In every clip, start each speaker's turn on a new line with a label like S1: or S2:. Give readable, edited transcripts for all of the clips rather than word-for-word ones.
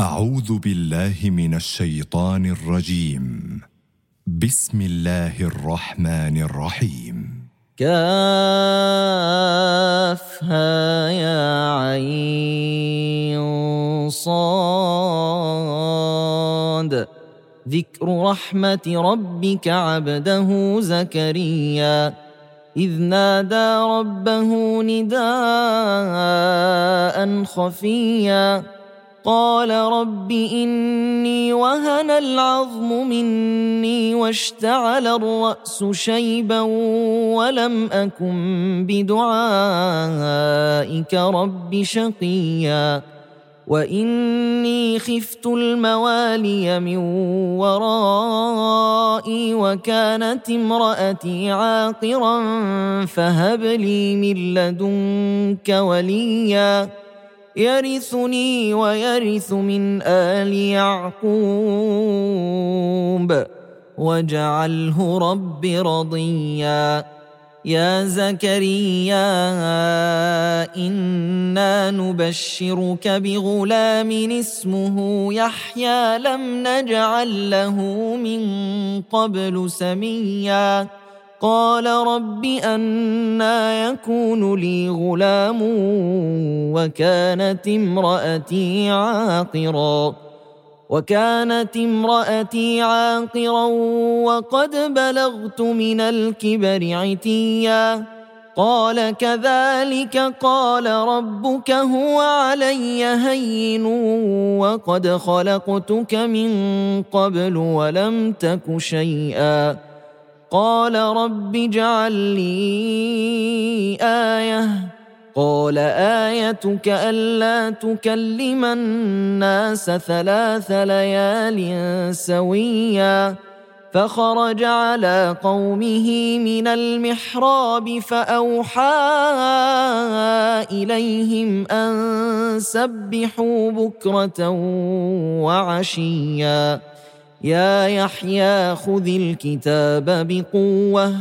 S1: أعوذ بالله من الشيطان الرجيم. بسم الله الرحمن الرحيم.
S2: كافها يا عين صاد. ذكر رحمة ربك عبده زكريا إذ نادى ربه نداء خفيا قال رب إني وهن العظم مني واشتعل الرأس شيبا ولم أكن بدعائك رب شقيا وإني خفت الموالي من ورائي وكانت امرأتي عاقرا فهب لي من لدنك وليا يرثني ويرث من آل يعقوب واجعله رب رضيا. يا زكريا إنا نبشرك بغلام اسمه يحيى لم نجعل له من قبل سميا قال رب أنى يكون لي غلام وكانت امرأتي عاقرا وقد بلغت من الكبر عتيا قال كذلك قال ربك هو علي هين وقد خلقتك من قبل ولم تك شيئا قال رب اجعل لي آية قال آيتك ألا تكلم الناس 3 ليال سويا فخرج على قومه من المحراب فأوحى إليهم أن سبحوا بكرة وعشيا يا يحيى خذ الكتاب بقوة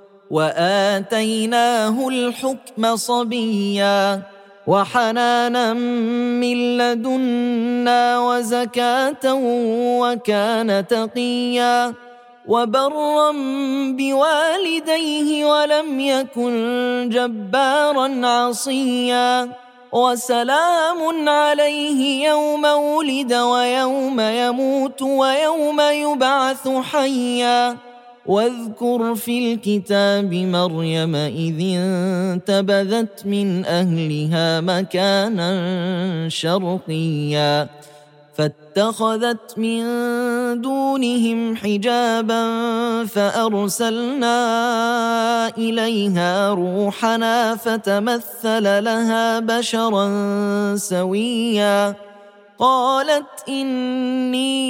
S2: وآتيناه الحكم صبيا وحنانا من لدنا وزكاة وكان تقيا وبرا بوالديه ولم يكن جبارا عصيا وسلام عليه يوم ولد ويوم يموت ويوم يبعث حيا واذكر في الكتاب مريم إذ انتبذت من أهلها مكانا شرقيا فاتخذت من دونهم حجابا فأرسلنا إليها روحنا فتمثل لها بشرا سويا قالت إني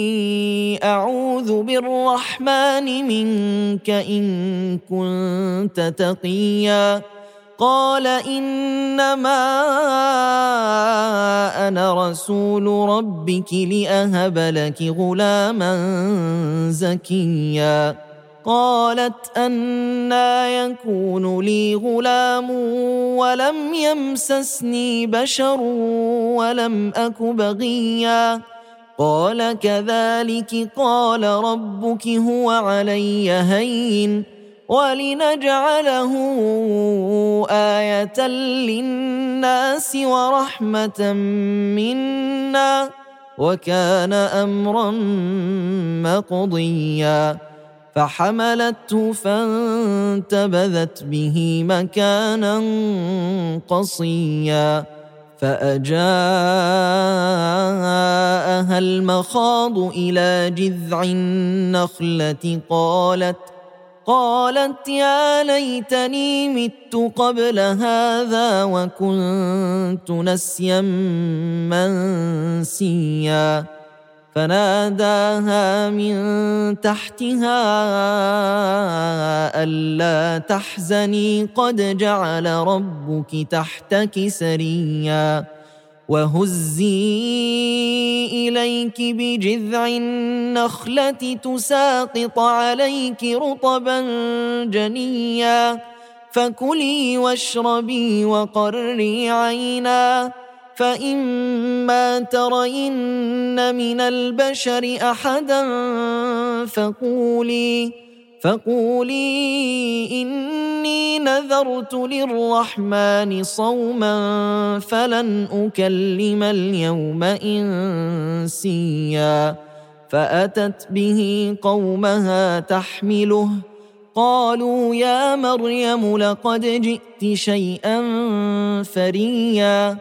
S2: أعوذ بالرحمن منك إن كنت تقيا قال إنما أنا رسول ربك لأهب لك غلاما زكيا قالت أنى يكون لي غلام ولم يمسسني بشر ولم أك بغيا قال كذلك قال ربك هو علي هين ولنجعله آية للناس ورحمة منا وكان أمرا مقضيا فحملته فانتبذت به مكانا قصيا فأجاءها المخاض إلى جذع النخلة قالت يا ليتني مت قبل هذا وكنت نسيا منسيا فناداها من تحتها ألا تحزني قد جعل ربك تحتك سريا وهزي إليك بجذع النخلة تساقط عليك رطبا جنيا فكلي واشربي وقري عينا فإما ترين من البشر أحدا فقولي إني نذرت للرحمن صوما فلن أكلم اليوم إنسيا. فأتت به قومها تحمله قالوا يا مريم لقد جئت شيئا فريا.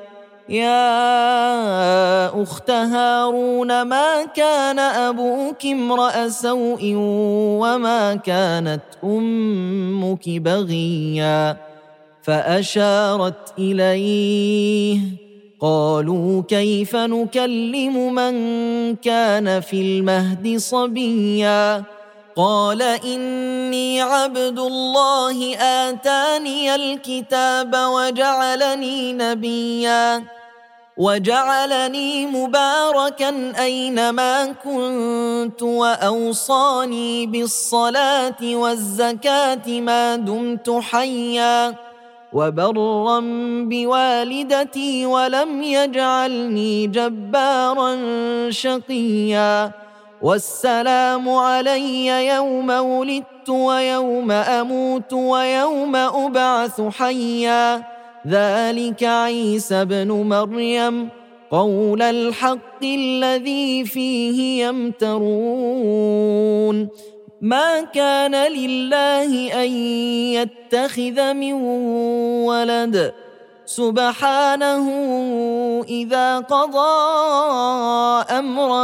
S2: يا أخت هارون ما كان أبوك امرأ سوء وما كانت أمك بغيا. فأشارت إليه قالوا كيف نكلم من كان في المهد صبيا. قال إني عبد الله آتاني الكتاب وجعلني نبيا وجعلني مباركا أينما كنت وأوصاني بالصلاة والزكاة ما دمت حيا وبرا بوالدتي ولم يجعلني جبارا شقيا. والسلام علي يوم ولدت ويوم أموت ويوم أبعث حيا. ذلك عيسى ابن مريم قول الحق الذي فيه يمترون. ما كان لله أن يتخذ من ولد سبحانه إذا قضى أمرا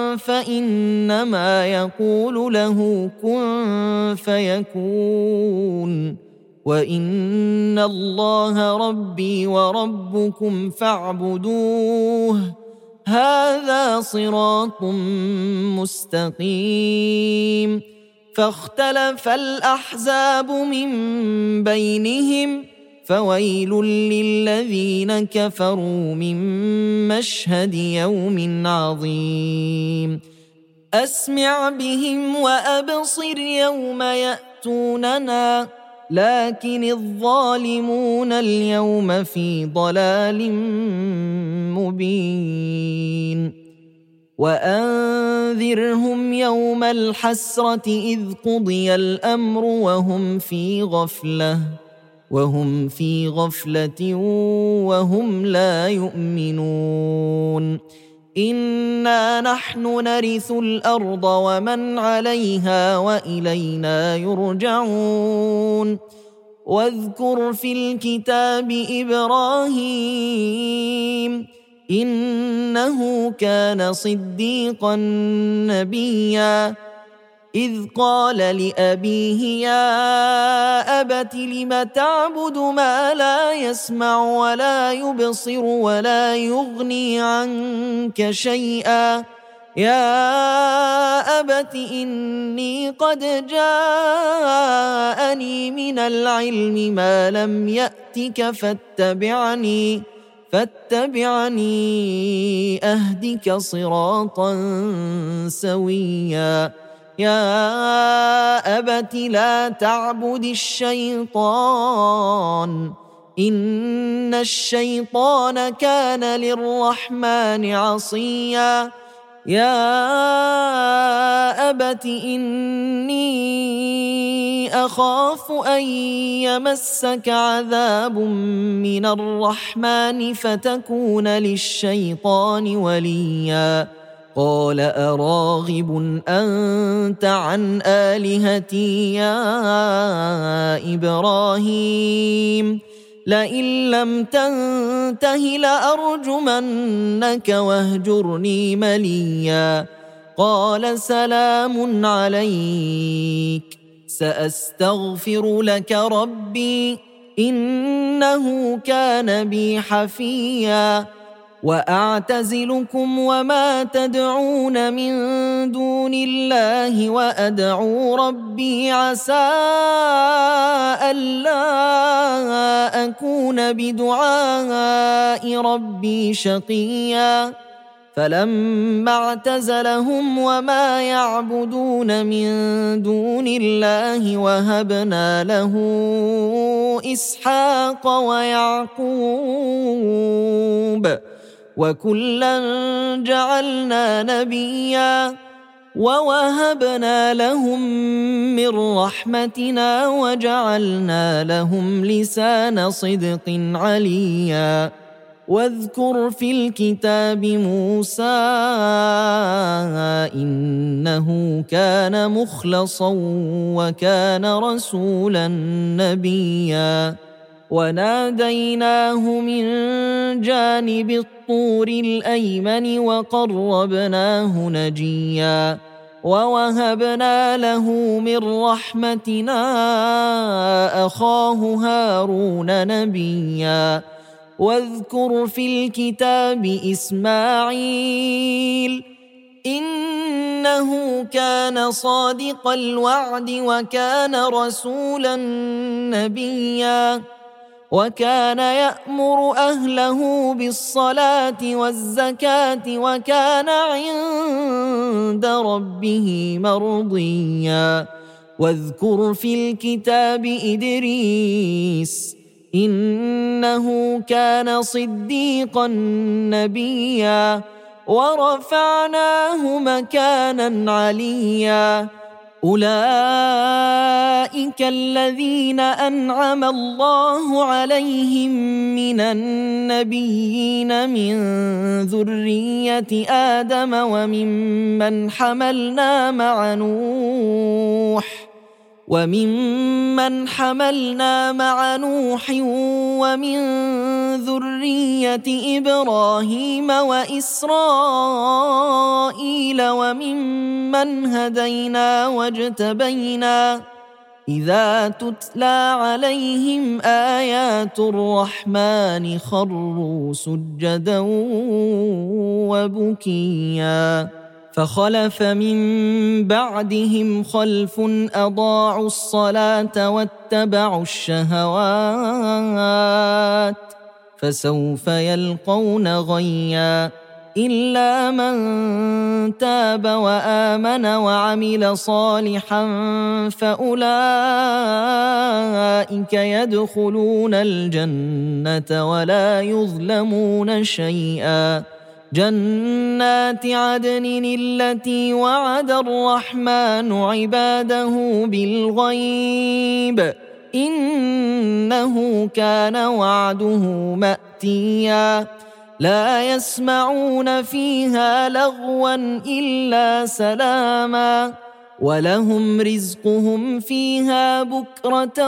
S2: فإنما يقول له كن فيكون. وإن الله ربي وربكم فاعبدوه هذا صراط مستقيم. فاختلف الأحزاب من بينهم فويل للذين كفروا من مشهد يوم عظيم. أسمع بهم وأبصر يوم يأتوننا لكن الظالمون اليوم في ضلال مبين. وأنذرهم يوم الحسرة إذ قضي الأمر وهم في غفلة وهم لا يؤمنون. إنا نحن نرث الأرض ومن عليها وإلينا يرجعون. واذكر في الكتاب إبراهيم إنه كان صديقا نبيا إذ قال لأبيه يا أبت لم تعبد ما لا يسمع ولا يبصر ولا يغني عنك شيئا. يا أبت إني قد جاءني من العلم ما لم يأتك فاتبعني أهدك صراطا سويا. يا أبت لا تعبد الشيطان إن الشيطان كان للرحمن عصيا. يا أبت إني أخاف أن يمسك عذاب من الرحمن فتكون للشيطان وليا. قال أراغب أنت عن آلهتي يا إبراهيم لئن لم تنته لأرجمنك واهجرني مليا. قال سلام عليك سأستغفر لك ربي إنه كان بي حفيا. وأعتزلكم وما تدعون من دون الله وأدعو ربي عسى ألا أكون بدعاء ربي شقيا. فلما اعتزلهم وما يعبدون من دون الله وهبنا له إسحاق ويعقوب وكلا جعلنا نبيا ووهبنا لهم من رحمتنا وجعلنا لهم لسان صدق عليا واذكر في الكتاب موسى إنه كان مخلصا وكان رسولا نبيا وناديناه من جانب الطور الأيمن وقربناه نجيا ووهبنا له من رحمتنا أخاه هارون نبيا واذكر في الكتاب إسماعيل إنه كان صادق الوعد وكان رسولا نبيا وكان يأمر أهله بالصلاة والزكاة وكان عند ربه مرضيا واذكر في الكتاب إدريس إنه كان صديقا نبيا ورفعناه مكانا عليا أولئك الذين أنعم الله عليهم من النبيين من ذرية آدم وممن حملنا مع نوح ومن ذرية إبراهيم وإسرائيل وممن هدينا واجتبينا إذا تتلى عليهم آيات الرحمن خروا سجدا وبكيا فخلف من بعدهم خلف أضاعوا الصلاة واتبعوا الشهوات فسوف يلقون غيا إلا من تاب وآمن وعمل صالحا فأولئك يدخلون الجنة ولا يظلمون شيئا جنات عدن التي وعد الرحمن عباده بالغيب إنه كان وعده مأتيا لا يسمعون فيها لغوا إلا سلاما ولهم رزقهم فيها بكرة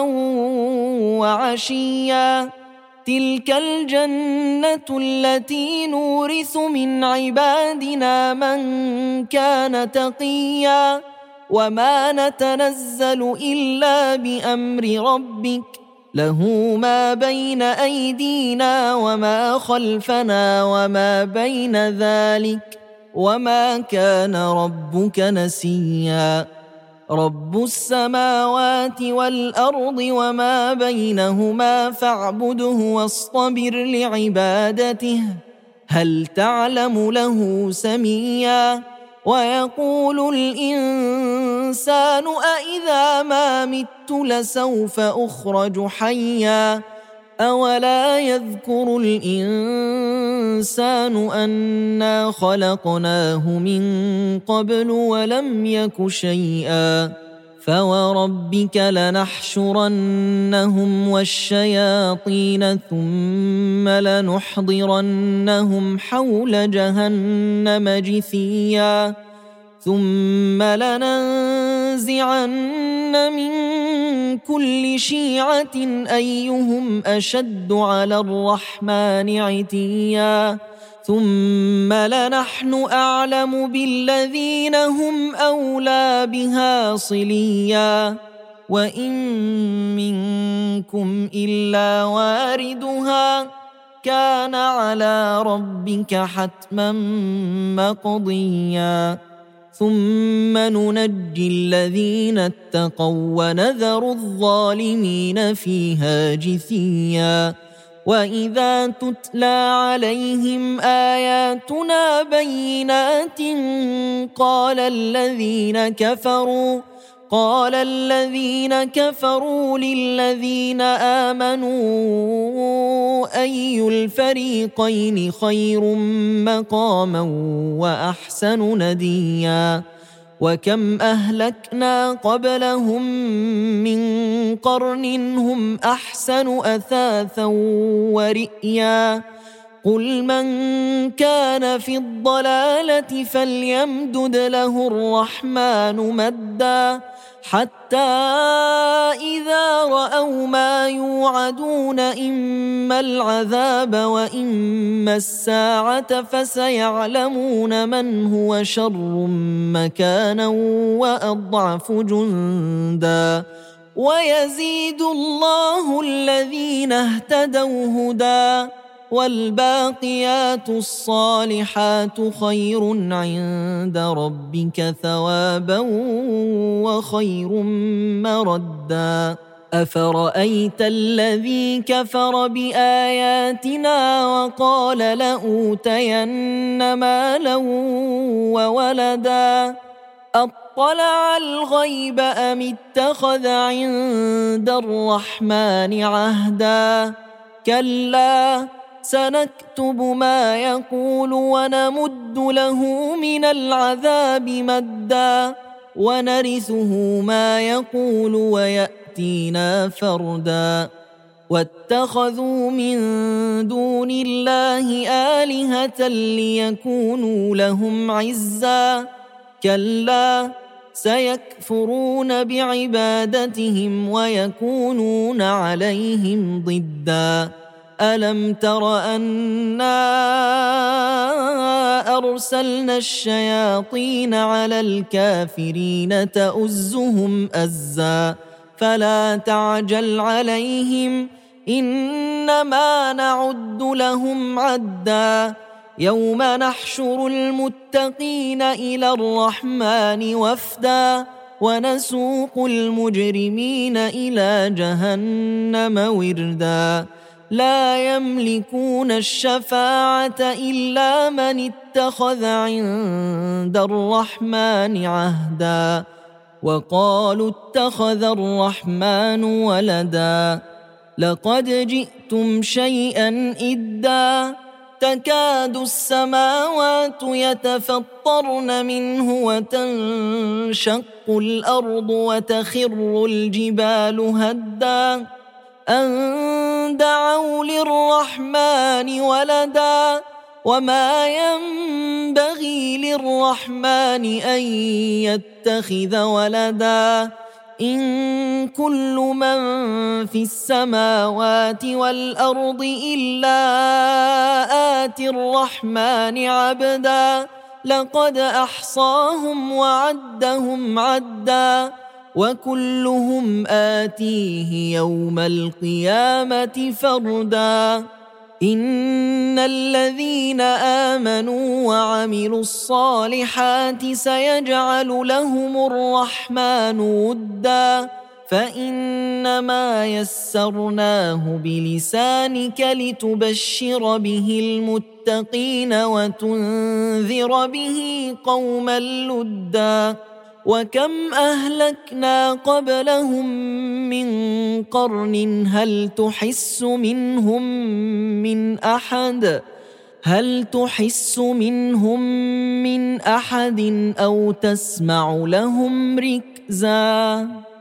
S2: وعشيا تلك الجنة التي نورث من عبادنا من كان تقيا وما نتنزل إلا بأمر ربك له ما بين أيدينا وما خلفنا وما بين ذلك وما كان ربك نسيا رب السماوات والأرض وما بينهما فاعبده واصطبر لعبادته هل تعلم له سميا ويقول الإنسان أإذا ما مت لسوف أخرج حيا أولا يذكر الإنسان أنا خلقناه من قبل ولم يك شيئا فوربك لنحشرنهم والشياطين ثم لنحضرنهم حول جهنم جثيا ثم لننزعن من كل شيعة أيهم أشد على الرحمن عتيا ثم لنحن أعلم بالذين هم أولى بها صليا وإن منكم إلا واردها كان على ربك حتما مقضيا ثم ننجي الذين اتقوا ونذر الظالمين فيها جثيا وإذا تتلى عليهم آياتنا بينات قال قال الذين كفروا للذين آمنوا أي الفريقين خير مقاما وأحسن نديا وكم أهلكنا قبلهم من قرن هم أحسن أثاثا ورئيا قل من كان في الضلالة فليمدد له الرحمن مدا حتى إذا رأوا ما يوعدون إما العذاب وإما الساعة فسيعلمون من هو شر مكانا وأضعف جندا ويزيد الله الذين اهتدوا هدى والباقيات الصالحات خير عند ربك ثوابا وخير مردا أفرأيت الذي كفر بآياتنا وقال لأوتين مالا وولدا أطلع الغيب أم اتخذ عند الرحمن عهدا كلا سنكتب ما يقول ونمد له من العذاب مدا ونرثه ما يقول ويأتينا فردا واتخذوا من دون الله آلهة ليكونوا لهم عزا كلا سيكفرون بعبادتهم ويكونون عليهم ضدا ألم تر أنا أرسلنا الشياطين على الكافرين تؤزهم أزا فلا تعجل عليهم إنما نعد لهم عدا يوم نحشر المتقين إلى الرحمن وفدا ونسوق المجرمين إلى جهنم وردا لا يملكون الشفاعة إلا من اتخذ عند الرحمن عهدا وقالوا اتخذ الرحمن ولدا لقد جئتم شيئا إدا تكاد السماوات يتفطرن منه وتنشق الأرض وتخر الجبال هدا أن دعوا للرحمن ولدا وما ينبغي للرحمن أن يتخذ ولدا إن كل من في السماوات والأرض إلا آتي الرحمن عبدا لقد أحصاهم وعدهم عدا وكلهم آتيه يوم القيامة فردا إن الذين آمنوا وعملوا الصالحات سيجعل لهم الرحمن ودا فإنما يسرناه بلسانك لتبشر به المتقين وتنذر به قوما لدا وكم أهلكنا قبلهم من قرن هل تحس منهم من أحد أو تسمع لهم ركزا